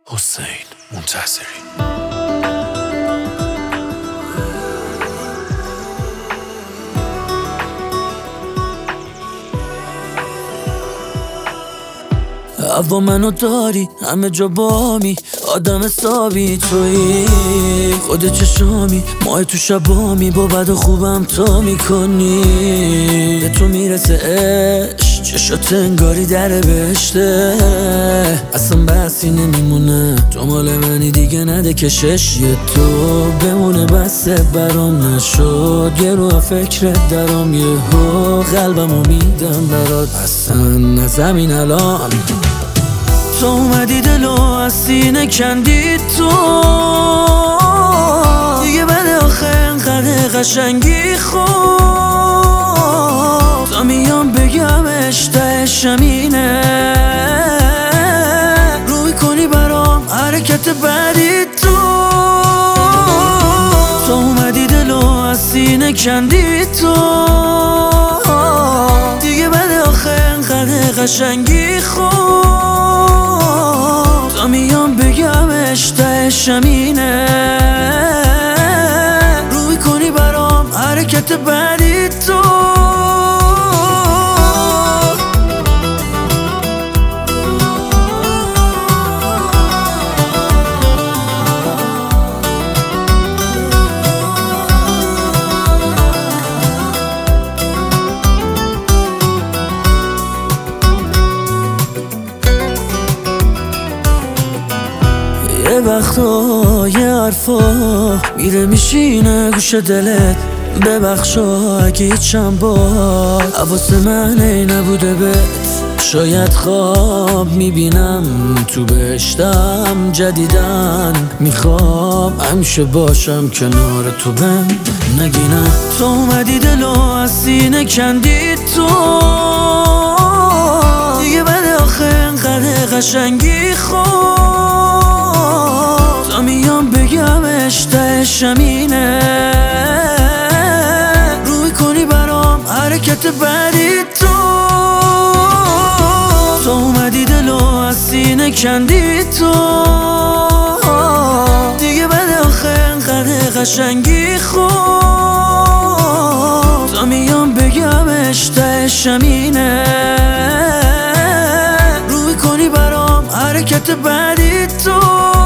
حسین منتصری. هوا منو داری همه جا بامی، آدم حسابی تویی، خود چشامی ماه تو شبامی، با بد و خوبم تا میکنی. به تو میرسه عشق، چشات انگاری در بهشته، اصلا بحثی نمیمونه، تو مال منی دیگه نده کشش. یه تو بمونه بسه برام نشد، یه رو فکرت درام، یه هو قلبمو میدم برات، اصلا نزمین الان تو اومدی دلو از سینه کندی تو، دیگه بده آخه انقدر قشنگی خوب، تا میام بگمش تهش همینه، رو میکنی برام حرکت بعدی تو اومدی دلو از سینه کندی تو، دیگه بده آخه انقدر قشنگی خوب، تا میام بگمش تهش همینه، رو میکنی برام حرکت بعدی تو. یه وقتا یه حرفا میره میشینه گوش دلت، ببخشا اگه چند بار حواس من ای نبوده بهت، شاید خواب میبینم تو بهشتم جدیدن، میخوام همیشه باشم کنار تو، بهم نگینم. تو اومدی دلو از سینه کندی تو، دیگه بده آخه انقدر قشنگی خوب، تا میام بگمش تهش همینه، رو میکنی برام حرکت بعدی تو اومدی دلو از سینه کندی تو، دیگه بده آخه انقدر قشنگی خوب، تا میام بگمش تهش همینه، رو میکنی برام حرکت بعدی تو.